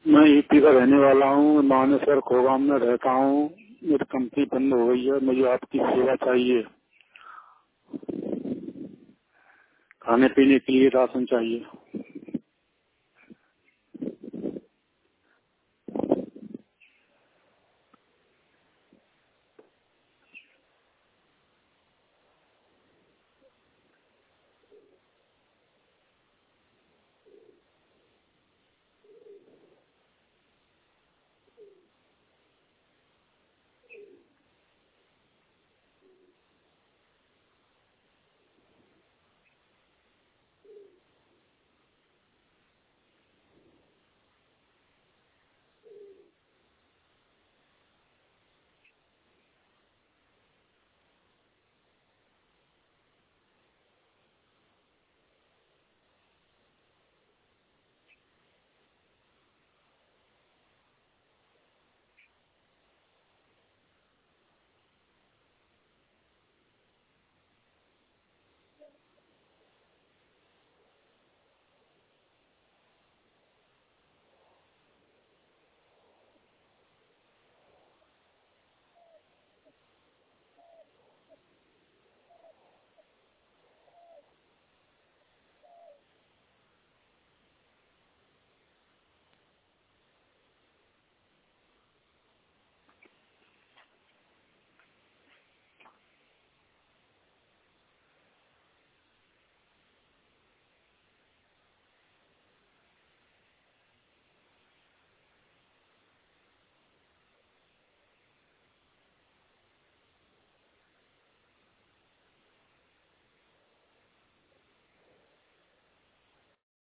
मैं यूपी का रहने वाला हूँ, मानेसर खोगाम में रहता हूँ। मेरी कंपनी बंद हो गई है, मुझे आपकी सेवा चाहिए। खाने पीने के लिए राशन चाहिए।